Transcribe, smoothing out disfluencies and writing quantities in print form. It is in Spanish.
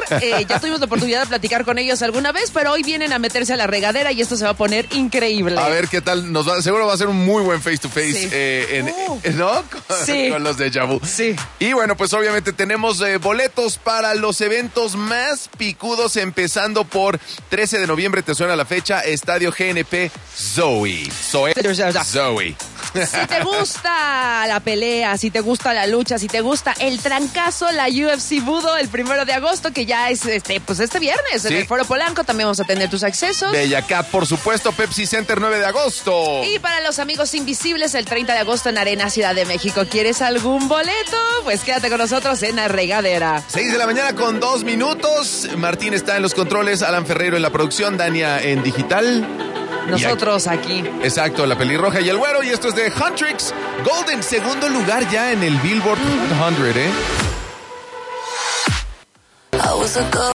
Ya tuvimos la oportunidad de platicar con ellos alguna vez, pero hoy vienen a meterse a la regadera y esto se va a poner increíble. A ver qué tal, seguro va a ser un muy buen face to face, Sí. ¿no? Sí. Con los Deja Vu. Sí. Y bueno, pues obviamente tenemos boletos para los eventos más picudos, empezando por 13 de noviembre, te suena la fecha, Estadio GNP Zoe. Zoe. Si te gusta la pelea, si te gusta la lucha, si te gusta el trancazo, la UFC Budo el 1 de agosto, que ya es este viernes, Sí. en el Foro Polanco, también vamos a tener tus accesos. Bellacat, por supuesto, Pepsi Center 9 de agosto. Y para los amigos invisibles, el 30 de agosto en Arena Ciudad de México. ¿Quieres algún boleto? Pues quédate con nosotros en la regadera. 6 de la mañana con 2 minutos. Martín está en los controles, Alan Ferreiro en la producción, Dania en digital. Nosotros aquí. Exacto, la pelirroja y el güero. Y esto es de Huntrix Golden, segundo lugar ya en el Billboard 100, ¿eh?